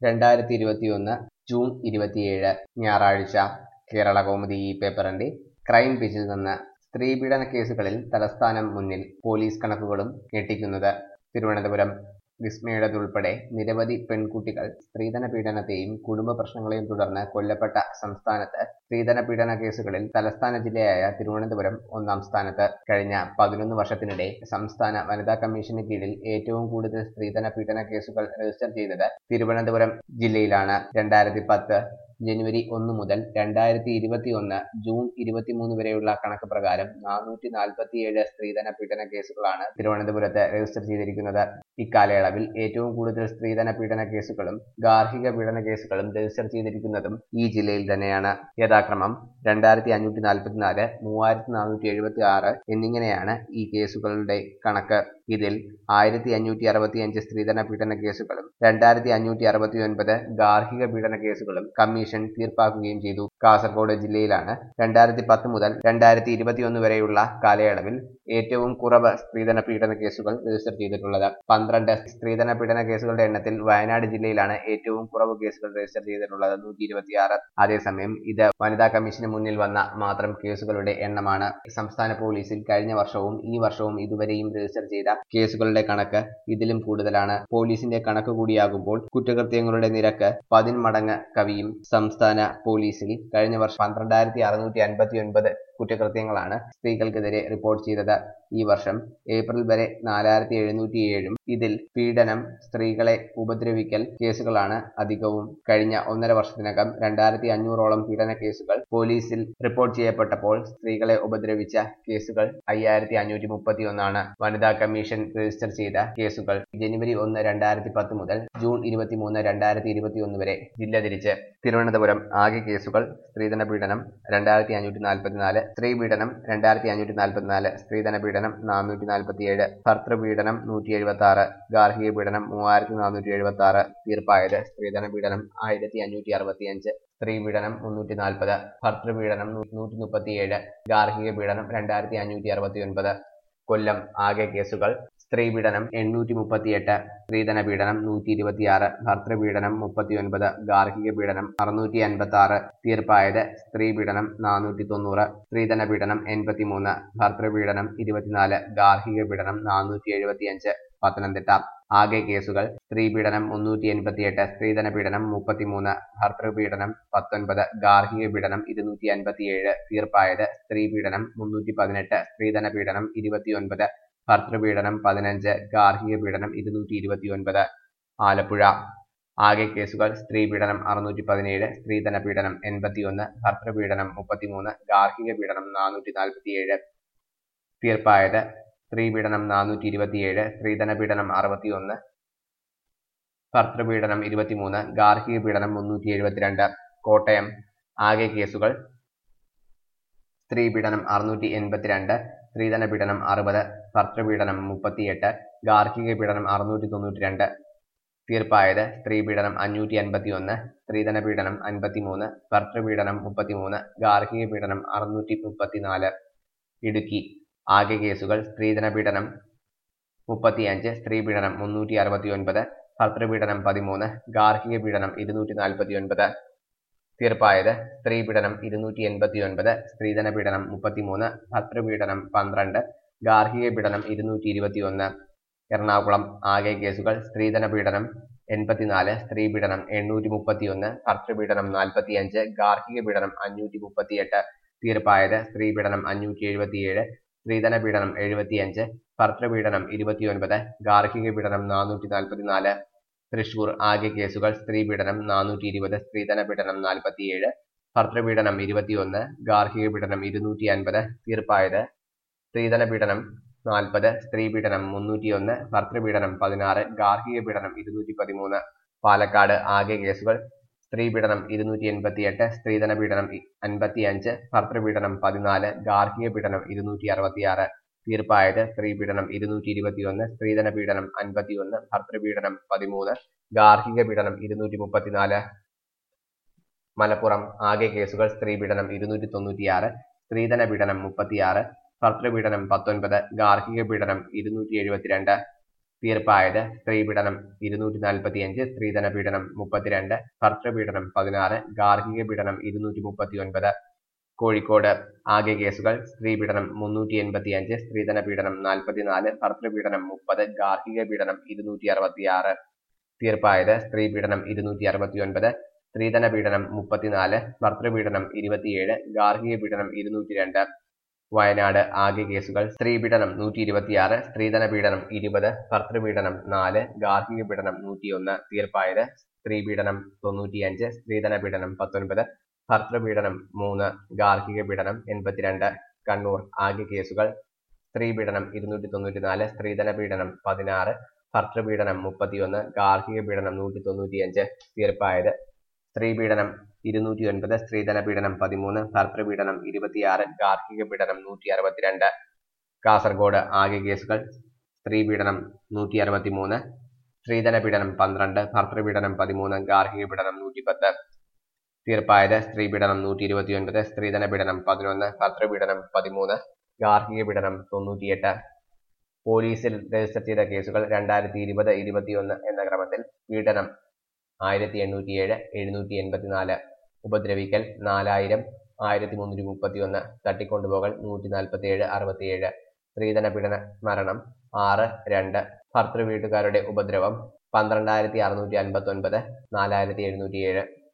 2021 June 27 ഞായറാഴ്ച കേരളകൗമുദി ഈ പേപ്പറിന്റെ ക്രൈം പേജിൽ നിന്ന് സ്ത്രീപീഡന കേസുകളിൽ തലസ്ഥാനം മുന്നിൽ, പോലീസ് കണക്കുകളും ഞെട്ടിക്കുന്നത്. തിരുവനന്തപുരം വിസ്മയുടേതുൾപ്പെടെ നിരവധി പെൺകുട്ടികൾ സ്ത്രീധന പീഡനത്തെയും കുടുംബ പ്രശ്നങ്ങളെയും തുടർന്ന് കൊല്ലപ്പെട്ട സംസ്ഥാനത്ത് സ്ത്രീധന പീഡന കേസുകളിൽ തലസ്ഥാന ജില്ലയായ തിരുവനന്തപുരം ഒന്നാം സ്ഥാനത്ത്. കഴിഞ്ഞ 11 വർഷത്തിനിടെ സംസ്ഥാന വനിതാ കമ്മീഷന് കീഴിൽ ഏറ്റവും കൂടുതൽ സ്ത്രീധന പീഡന കേസുകൾ രജിസ്റ്റർ ചെയ്തത് തിരുവനന്തപുരം ജില്ലയിലാണ്. 2010 ജനുവരി 1 മുതൽ 2021 ജൂൺ 23 വരെയുള്ള കണക്ക് പ്രകാരം 447 സ്ത്രീധന പീഡന കേസുകളാണ് തിരുവനന്തപുരത്ത് രജിസ്റ്റർ ചെയ്തിരിക്കുന്നത്. ഇക്കാലയളവിൽ ഏറ്റവും കൂടുതൽ സ്ത്രീധന പീഡന കേസുകളും ഗാർഹിക പീഡന കേസുകളും രജിസ്റ്റർ ചെയ്തിരിക്കുന്നതും ഈ ജില്ലയിൽ തന്നെയാണ്. യഥാക്രമം 2544, 3476 എന്നിങ്ങനെയാണ് ഈ കേസുകളുടെ കണക്ക്. ഇതിൽ 1565 സ്ത്രീധന പീഡന കേസുകളും 2569 ഗാർഹിക പീഡന കേസുകളും കമ്മീഷൻ തീർപ്പാക്കുകയും ചെയ്തു. കാസർഗോഡ് ജില്ലയിലാണ് 2010 മുതൽ 2021 വരെയുള്ള കാലയളവിൽ ഏറ്റവും കുറവ് സ്ത്രീധന പീഡന കേസുകൾ രജിസ്റ്റർ ചെയ്തിട്ടുള്ളത്. 12 സ്ത്രീധന പീഡന കേസുകളുടെ എണ്ണത്തിൽ വയനാട് ജില്ലയിലാണ് ഏറ്റവും കുറവ് കേസുകൾ രജിസ്റ്റർ ചെയ്തിട്ടുള്ളത്, 126. അതേസമയം ഇത് വനിതാ കമ്മീഷന് മുന്നിൽ വന്ന മാത്രം കേസുകളുടെ എണ്ണമാണ്. സംസ്ഥാന പോലീസിൽ കഴിഞ്ഞ വർഷവും ഈ വർഷവും ഇതുവരെയും രജിസ്റ്റർ ചെയ്ത കേസുകളുടെ കണക്ക് ഇതിലും കൂടുതലാണ്. പോലീസിന്റെ കണക്ക് കൂടിയാകുമ്പോൾ കുറ്റകൃത്യങ്ങളുടെ നിരക്ക് 10 മടങ്ങ് കവിയും. സംസ്ഥാന പോലീസിൽ കഴിഞ്ഞ വർഷം 12,659 കുറ്റകൃത്യങ്ങളാണ് സ്ത്രീകൾക്കെതിരെ റിപ്പോർട്ട് ചെയ്തത്. ഈ വർഷം ഏപ്രിൽ വരെ 4,707. ഇതിൽ പീഡനം, സ്ത്രീകളെ ഉപദ്രവിക്കൽ കേസുകളാണ് അധികവും. കഴിഞ്ഞ 1.5 വർഷത്തിനകം 2,500ഓളം പീഡന കേസുകൾ പോലീസിൽ റിപ്പോർട്ട് ചെയ്യപ്പെട്ടപ്പോൾ സ്ത്രീകളെ ഉപദ്രവിച്ച കേസുകൾ 5,531 വനിതാ കമ്മീഷൻ രജിസ്റ്റർ ചെയ്ത കേസുകൾ ജനുവരി 1, 2010 മുതൽ ജൂൺ 23, 2021 വരെ ജില്ല തിരിച്ച്. തിരുവനന്തപുരം ആകെ കേസുകൾ: സ്ത്രീധന പീഡനം 2,544, സ്ത്രീ പീഡനം 2,544, സ്ത്രീധന പീഡനം 447, ഭർതൃപീഡനം 176, ഗാർഹിക പീഡനം 3,476. തീർപ്പായത്: സ്ത്രീധന പീഡനം 1,565, സ്ത്രീ പീഡനം 340, ഭർതൃപീഡനം 137, ഗാർഹിക പീഡനം 2,569. കൊല്ലം ആകെ കേസുകൾ: സ്ത്രീ പീഡനം 838, സ്ത്രീധന പീഡനം 126, ഭർതൃപീഡനം 39, ഗാർഹിക പീഡനം 656. തീർപ്പായത്: സ്ത്രീ പീഡനം 490, സ്ത്രീധന പീഡനം 83, ഭർതൃപീഡനം 24, ഗാർഹിക പീഡനം 475. പത്തനംതിട്ട ആകെ കേസുകൾ: സ്ത്രീ പീഡനം 388, സ്ത്രീധന പീഡനം 33, ഭർതൃപീഡനം 19, ഗാർഹിക പീഡനം 257. തീർപ്പായത്: സ്ത്രീ പീഡനം 318, സ്ത്രീധന പീഡനം 29, ഭർതൃപീഡനം 15, ഗാർഹിക പീഡനം 229. ആലപ്പുഴ ആകെ കേസുകൾ: സ്ത്രീ പീഡനം 617, സ്ത്രീധന പീഡനം 81, ഭർതൃപീഡനം 33, ഗാർഹിക പീഡനം 447. തീർപ്പായത്: സ്ത്രീ പീഡനം 427, സ്ത്രീധന പീഡനം 61, ഭർതൃപീഡനം 23, ഗാർഹിക പീഡനം 372. കോട്ടയം ആകെ കേസുകൾ: സ്ത്രീ പീഡനം 682, സ്ത്രീധന പീഡനം 60, ഭർതൃപീഡനം 38, ഗാർഹിക പീഡനം 692. തീർപ്പായത്: സ്ത്രീ പീഡനം 551, സ്ത്രീധന പീഡനം 53, ഭർതൃപീഡനം 33, ഗാർഹിക പീഡനം 634. ഇടുക്കി ആകെ കേസുകൾ: സ്ത്രീധന പീഡനം 35, സ്ത്രീ പീഡനം 369, ഭർതൃപീഡനം 13, ഗാർഹിക പീഡനം 249. തീർപ്പായത്: സ്ത്രീ പീഡനം 289, സ്ത്രീധന പീഡനം 33, ഭർതൃപീഡനം 12, ഗാർഹിക പീഡനം 221. എറണാകുളം ആകെ കേസുകൾ: സ്ത്രീധന പീഡനം 84, സ്ത്രീ പീഡനം 831, ഭർതൃപീഡനം 45, ഗാർഹിക പീഡനം 538. തീർപ്പായത്: സ്ത്രീ പീഡനം 577, സ്ത്രീധന പീഡനം 75, ഭർതൃപീഡനം 29, ഗാർഹിക പീഡനം 444. തൃശൂർ ആകെ കേസുകൾ: സ്ത്രീ പീഡനം 420, സ്ത്രീധന പീഡനം 47, ഭർതൃപീഡനം 21, ഗാർഹിക പീഡനം 250. തീർപ്പായത്: സ്ത്രീധന പീഡനം 40, സ്ത്രീ പീഡനം 301, ഭർതൃപീഡനം 16, ഗാർഹിക പീഡനം 213. പാലക്കാട് ആകെ കേസുകൾ: സ്ത്രീ പീഡനം 288, സ്ത്രീധന പീഡനം 55, ഭർതൃപീഡനം 14, ഗാർഹിക പീഡനം 266. തീർപ്പായത്: സ്ത്രീ പീഡനം 221, സ്ത്രീധന പീഡനം 51, ഭർതൃപീഡനം 13, ഗാർഹിക പീഡനം 234. മലപ്പുറം ആകെ കേസുകൾ: സ്ത്രീ പീഡനം 296, സ്ത്രീധന പീഡനം 36, ഭർതൃപീഡനം 19, ഗാർഹിക പീഡനം 272. തീർപ്പായത് സ്ത്രീപീഡനം 245, സ്ത്രീധന പീഡനം 32, ഭർത്തൃപീഡനം 16, ഗാർഹിക പീഡനം 239. കോഴിക്കോട് ആകെ കേസുകൾ: സ്ത്രീപീഡനം 385, സ്ത്രീധന പീഡനം 44, ഭർത്തൃപീഡനം 30, ഗാർഹിക പീഡനം 266. തീർപ്പായത് സ്ത്രീപീഡനം 269, സ്ത്രീധന പീഡനം 34, ഭർത്തൃപീഡനം 27, ഗാർഹിക പീഡനം 202. വയനാട് ആകെ കേസുകൾ: സ്ത്രീപീഡനം 126, സ്ത്രീധന പീഡനം 20, ഭർത്തൃപീഡനം 4, ഗാർഹിക പീഡനം 101. തീർപ്പായത് സ്ത്രീപീഡനം 95, സ്ത്രീധന പീഡനം 19, ഭർത്തൃപീഡനം 3, ഗാർഹിക പീഡനം 82. കണ്ണൂർ ആകെ കേസുകൾ: സ്ത്രീപീഡനം 294, സ്ത്രീധന പീഡനം 16, ഭർത്തൃപീഡനം 31, ഗാർഹിക പീഡനം 195. തീർപ്പായത് സ്ത്രീപീഡനം 209, സ്ത്രീധന പീഡനം 13, ഭർത്തൃപീഡനം 26, ഗാർഹിക പീഡനം 162. കാസർഗോഡ് ആകെ കേസുകൾ: സ്ത്രീപീഡനം 163, സ്ത്രീധന പീഡനം 12, ഭർത്തൃപീഡനം 13, ഗാർഹിക പീഡനം 110. തീർപ്പായത് സ്ത്രീപീഡനം 129, സ്ത്രീധന പീഡനം 11, ഭർത്തൃപീഡനം 13, ഗാർഹിക പീഡനം 98. പോലീസിൽ രജിസ്റ്റർ ചെയ്ത കേസുകൾ 2020-21 എന്ന ക്രമത്തിൽ: പീഡനം 1807, 784, ഉപദ്രവിക്കൽ 4000, 1331, തട്ടിക്കൊണ്ടുപോകൽ 147, 67, സ്ത്രീധന പീഡന മരണം 6, 2, ഭർത്തൃവീട്ടുകാരുടെ ഉപദ്രവം 12659, 4707.